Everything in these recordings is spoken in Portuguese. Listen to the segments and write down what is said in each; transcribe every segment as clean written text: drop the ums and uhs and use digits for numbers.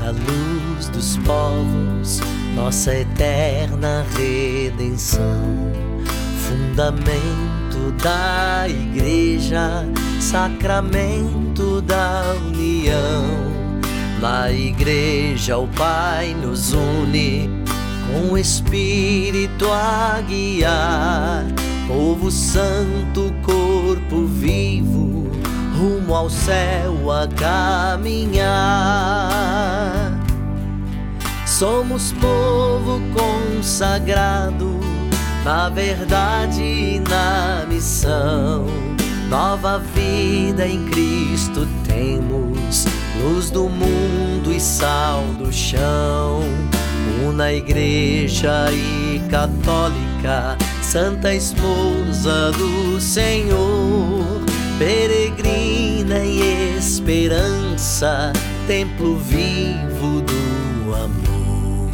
a luz dos povos, nossa eterna redenção. Fundamento da igreja, sacramento da união. Na igreja o Pai nos une, com o Espírito a guiar. Povo santo, corpo vivo, rumo ao céu a caminhar. Somos povo consagrado, na verdade e na missão. Nova vida em Cristo temos, luz do mundo e sal do chão. Una igreja e católica, santa esposa do Senhor. Peregrina em esperança, templo vivo do amor.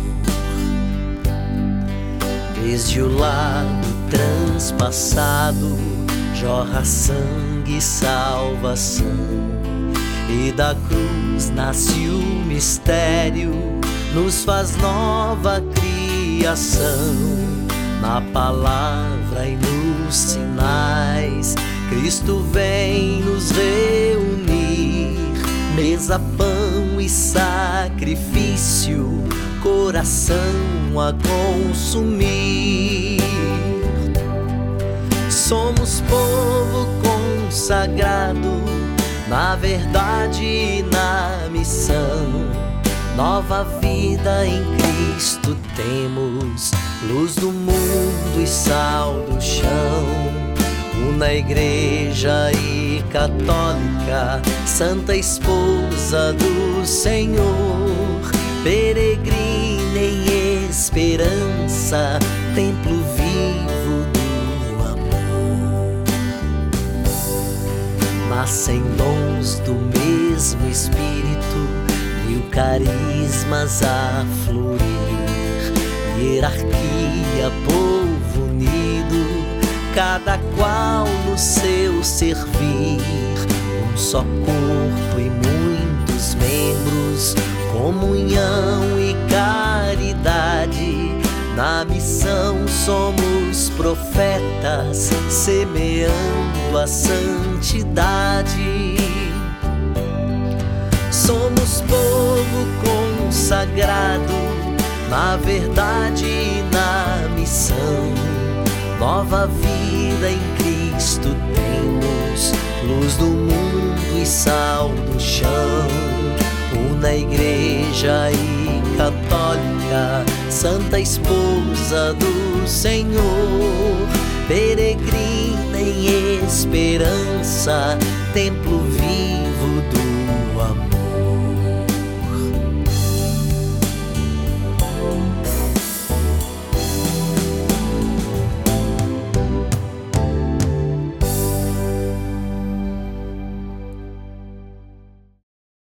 Desde o lado transpassado jorra sangue e salvação, e da cruz nasce o mistério, nos faz nova criação. Na palavra e nos sinais, Cristo vem nos reunir. Mesa, pão e sacrifício, coração a consumir. Somos povo consagrado, na verdade e na missão. Nova vida em Cristo temos, luz do mundo e sal do chão. Una igreja e católica, santa esposa do Senhor. Peregrina em esperança, templo vivo do amor. Nascem dons do mesmo Espírito, mil carismas a florir. Hierarquia, povo unido, cada qual no seu servir. Um só corpo e muitos membros, comunhão e caridade. Na missão somos profetas, semeando a santidade. Somos povo consagrado, na verdade e na missão. Nova vida em Cristo temos, luz do mundo e sal do chão. Una igreja e católica, santa esposa do Senhor. Peregrina em esperança, templo vivo do amor.